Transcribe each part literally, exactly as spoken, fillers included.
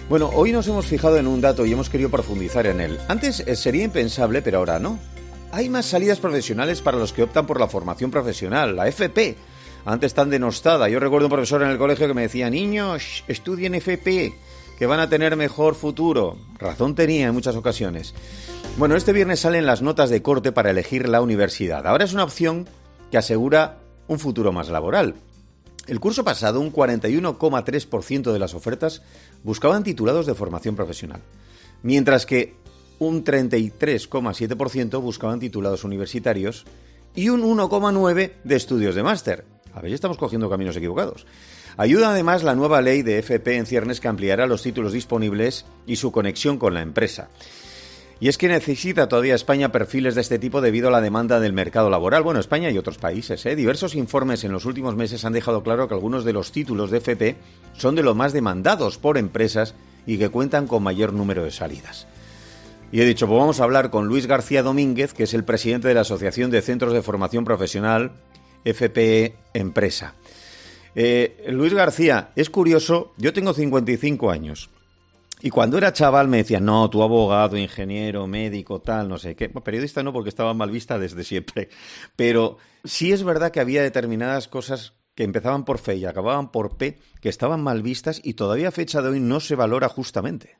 Bueno, hoy nos hemos fijado en un dato y hemos querido profundizar en él. Antes eh, sería impensable, pero ahora no. Hay más salidas profesionales para los que optan por la formación profesional, la F P. Antes tan denostada. Yo recuerdo un profesor en el colegio que me decía: niños, estudien F P, que van a tener mejor futuro. Razón tenía en muchas ocasiones. Bueno, este viernes salen las notas de corte para elegir la universidad. Ahora es una opción que asegura un futuro más laboral. El curso pasado, un cuarenta y uno coma tres por ciento de las ofertas buscaban titulados de formación profesional, mientras que un treinta y tres coma siete por ciento buscaban titulados universitarios y un uno coma nueve por ciento de estudios de máster. A ver, ya estamos cogiendo caminos equivocados. Ayuda además la nueva ley de F P en ciernes que ampliará los títulos disponibles y su conexión con la empresa. Y es que necesita todavía España perfiles de este tipo debido a la demanda del mercado laboral. Bueno, España y otros países, ¿eh? Diversos informes en los últimos meses han dejado claro que algunos de los títulos de F P son de los más demandados por empresas y que cuentan con mayor número de salidas. Y he dicho, pues vamos a hablar con Luis García Domínguez, que es el presidente de la Asociación de Centros de Formación Profesional F P E Empresa. Eh, Luis García, es curioso, yo tengo cincuenta y cinco años. Y cuando era chaval me decían, no, tú abogado, ingeniero, médico, tal, no sé qué. Bueno, periodista no, porque estaba mal vista desde siempre. Pero sí es verdad que había determinadas cosas que empezaban por F y acababan por P, que estaban mal vistas y todavía a fecha de hoy no se valora justamente.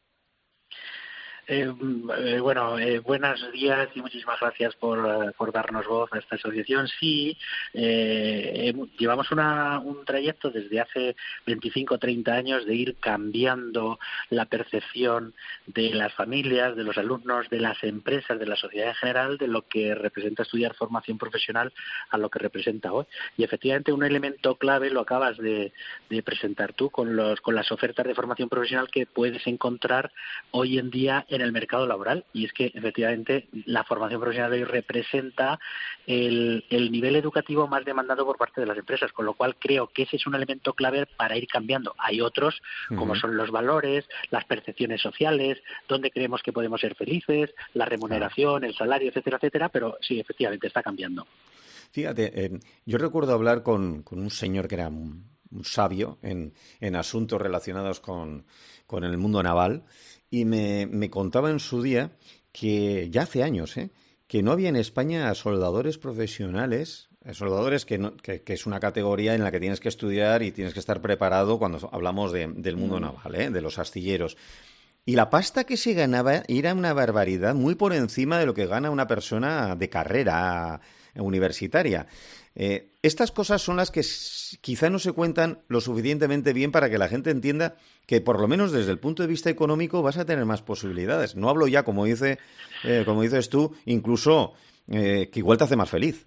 Eh, eh, bueno, eh, buenos días y muchísimas gracias por, por darnos voz a esta asociación. Sí, eh, llevamos una, un trayecto desde hace veinticinco o treinta años de ir cambiando la percepción de las familias, de los alumnos, de las empresas, de la sociedad en general, de lo que representa estudiar formación profesional a lo que representa hoy. Y efectivamente un elemento clave lo acabas de, de presentar tú con, los, con las ofertas de formación profesional que puedes encontrar hoy en día en el mercado laboral, y es que efectivamente la formación profesional hoy representa el, el nivel educativo más demandado por parte de las empresas, con lo cual creo que ese es un elemento clave para ir cambiando. Hay otros, uh-huh. como son los valores, las percepciones sociales, dónde creemos que podemos ser felices, la remuneración, el salario, etcétera, etcétera, pero sí, efectivamente está cambiando. Fíjate, eh, yo recuerdo hablar con, con un señor que era un, un sabio en, en asuntos relacionados con, con el mundo naval. Y me, me contaba en su día que ya hace años, ¿eh? que no había en España soldadores profesionales, soldadores que, no, que, que es una categoría en la que tienes que estudiar y tienes que estar preparado cuando hablamos de, del mundo mm. naval, ¿eh? de los astilleros. Y la pasta que se ganaba era una barbaridad, muy por encima de lo que gana una persona de carrera universitaria. Eh, estas cosas son las que s- quizá no se cuentan lo suficientemente bien para que la gente entienda que, por lo menos desde el punto de vista económico, vas a tener más posibilidades. No hablo ya, como dice, eh, como dices tú, incluso eh, que igual te hace más feliz.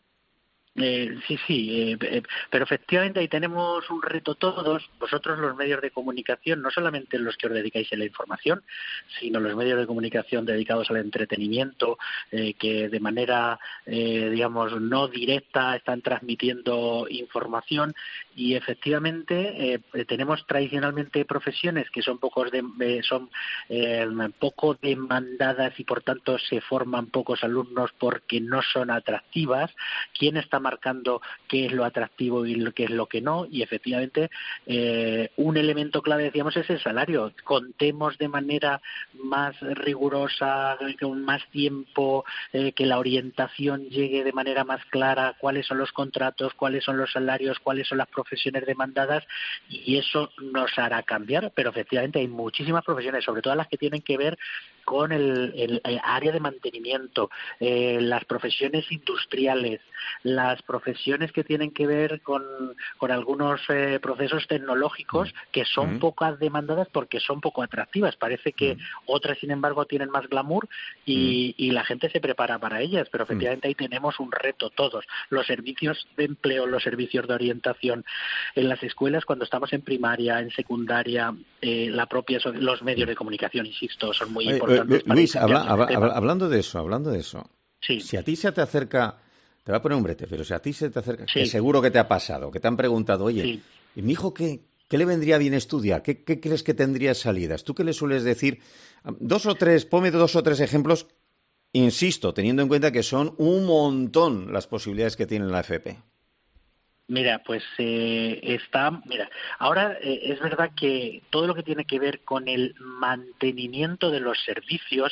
Eh, sí, sí, eh, eh, pero efectivamente ahí tenemos un reto todos, vosotros los medios de comunicación, no solamente los que os dedicáis a la información, sino los medios de comunicación dedicados al entretenimiento, eh, que de manera, eh, digamos, no directa están transmitiendo información y efectivamente eh, tenemos tradicionalmente profesiones que son pocos de, eh, son eh, poco demandadas y por tanto se forman pocos alumnos porque no son atractivas. ¿Quién está marcando qué es lo atractivo y qué es lo que no? Y efectivamente eh, un elemento clave, decíamos, es el salario. Contemos de manera más rigurosa, con más tiempo, eh, que la orientación llegue de manera más clara, cuáles son los contratos, cuáles son los salarios, cuáles son las profesiones demandadas, y eso nos hará cambiar. Pero efectivamente hay muchísimas profesiones, sobre todo las que tienen que ver con el, el, el área de mantenimiento, eh, las profesiones industriales, las profesiones que tienen que ver con, con algunos eh, procesos tecnológicos que son mm. pocas demandadas porque son poco atractivas. Parece que mm. otras, sin embargo, tienen más glamour y, mm. y la gente se prepara para ellas, pero efectivamente mm. ahí tenemos un reto todos. Los servicios de empleo, los servicios de orientación en las escuelas, cuando estamos en primaria, en secundaria, eh, la propia los medios de comunicación, insisto, son muy Oye, importantes. Luis, habla, habla, habla, hablando de eso, hablando de eso, sí. si a ti se te acerca, te va a poner un brete, pero si a ti se te acerca, sí. que seguro que te ha pasado, que te han preguntado, oye, sí. ¿y mi hijo qué, qué le vendría bien estudiar? ¿Qué, qué crees que tendría salidas? ¿Tú qué le sueles decir? Dos o tres, ponme dos o tres ejemplos, insisto, teniendo en cuenta que son un montón las posibilidades que tiene la F P. Mira, pues eh, está, mira, ahora eh, es verdad que todo lo que tiene que ver con el mantenimiento de los servicios,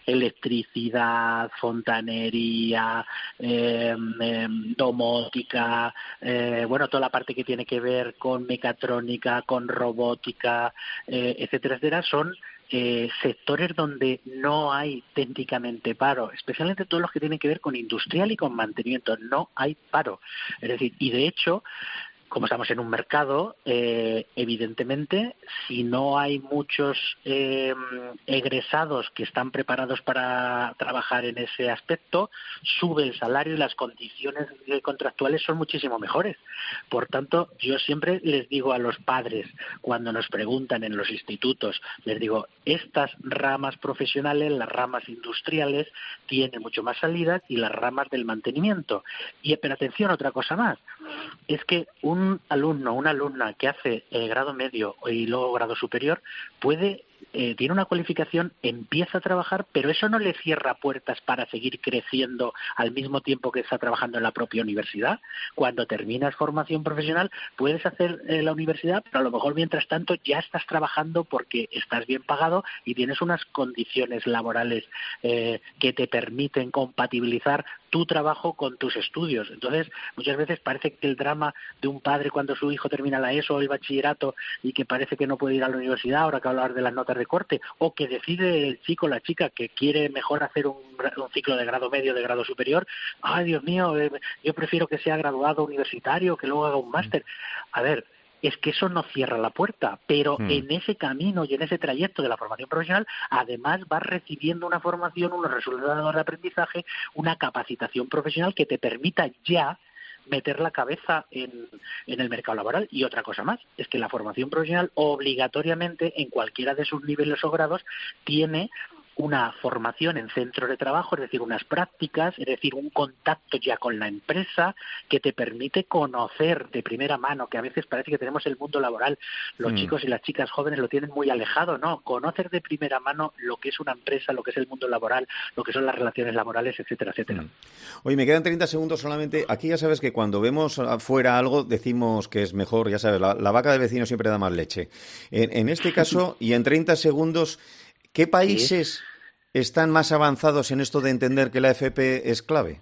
electricidad, fontanería, eh, eh, domótica, eh, bueno, toda la parte que tiene que ver con mecatrónica, con robótica, eh, etcétera, etcétera, son Eh, sectores donde no hay técnicamente paro, especialmente todos los que tienen que ver con industrial y con mantenimiento, no hay paro. Es decir, y de hecho, como estamos en un mercado, eh, evidentemente, si no hay muchos eh, egresados que están preparados para trabajar en ese aspecto, sube el salario y las condiciones contractuales son muchísimo mejores. Por tanto, yo siempre les digo a los padres, cuando nos preguntan en los institutos, les digo, estas ramas profesionales, las ramas industriales, tienen mucho más salidas y las ramas del mantenimiento. Y, pero atención, otra cosa más, es que un un alumno, una alumna que hace eh, grado medio y luego grado superior puede eh, tiene una cualificación, empieza a trabajar, pero eso no le cierra puertas para seguir creciendo al mismo tiempo que está trabajando en la propia universidad. Cuando terminas formación profesional puedes hacer eh, la universidad, pero a lo mejor mientras tanto ya estás trabajando porque estás bien pagado y tienes unas condiciones laborales eh, que te permiten compatibilizar tu trabajo con tus estudios. Entonces, muchas veces parece que el drama de un padre cuando su hijo termina la ESO o el bachillerato y que parece que no puede ir a la universidad, ahora que hablar de las notas de corte, o que decide el chico o la chica que quiere mejor hacer un, un ciclo de grado medio, de grado superior, ay, Dios mío, eh, yo prefiero que sea graduado universitario, que luego haga un máster. A ver, es que eso no cierra la puerta, pero mm. en ese camino y en ese trayecto de la formación profesional, además vas recibiendo una formación, unos resultados de aprendizaje, una capacitación profesional que te permita ya meter la cabeza en, en el mercado laboral. Y otra cosa más, es que la formación profesional obligatoriamente en cualquiera de sus niveles o grados tiene una formación en centros de trabajo, es decir, unas prácticas, es decir, un contacto ya con la empresa que te permite conocer de primera mano, que a veces parece que tenemos el mundo laboral, los mm. chicos y las chicas jóvenes lo tienen muy alejado, ¿no? Conocer de primera mano lo que es una empresa, lo que es el mundo laboral, lo que son las relaciones laborales, etcétera, etcétera. Mm. Oye, me quedan treinta segundos solamente. Aquí ya sabes que cuando vemos afuera algo decimos que es mejor, ya sabes, la, la vaca del vecino siempre da más leche. En, en este caso, y en treinta segundos, ¿qué países ¿Sí? están más avanzados en esto de entender que la F P es clave?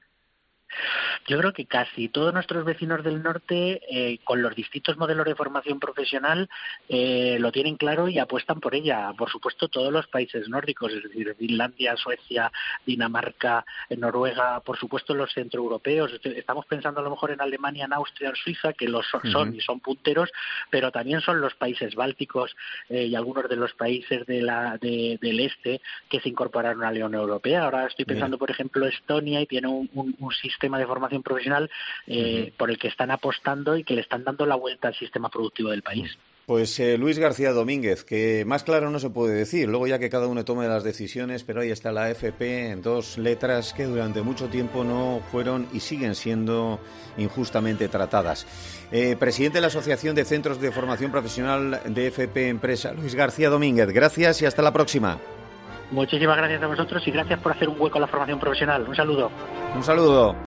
Yo creo que casi todos nuestros vecinos del norte, eh, con los distintos modelos de formación profesional, eh, lo tienen claro y apuestan por ella. Por supuesto, todos los países nórdicos, es decir, Finlandia, Suecia, Dinamarca, Noruega, por supuesto los centroeuropeos. Estamos pensando a lo mejor en Alemania, en Austria, en Suiza, que los son, uh-huh. y son punteros, pero también son los países bálticos eh, y algunos de los países de la, de, del este que se incorporaron a la Unión Europea. Ahora estoy pensando, Bien. por ejemplo, Estonia, y tiene un, un, un sistema de formación profesional eh, uh-huh. por el que están apostando y que le están dando la vuelta al sistema productivo del país. Pues eh, Luis García Domínguez, que más claro no se puede decir, luego ya que cada uno tome las decisiones, pero ahí está la F P en dos letras que durante mucho tiempo no fueron y siguen siendo injustamente tratadas. Eh, presidente de la Asociación de Centros de Formación Profesional de F P Empresa, Luis García Domínguez, gracias y hasta la próxima. Muchísimas gracias a vosotros y gracias por hacer un hueco a la formación profesional. Un saludo. Un saludo.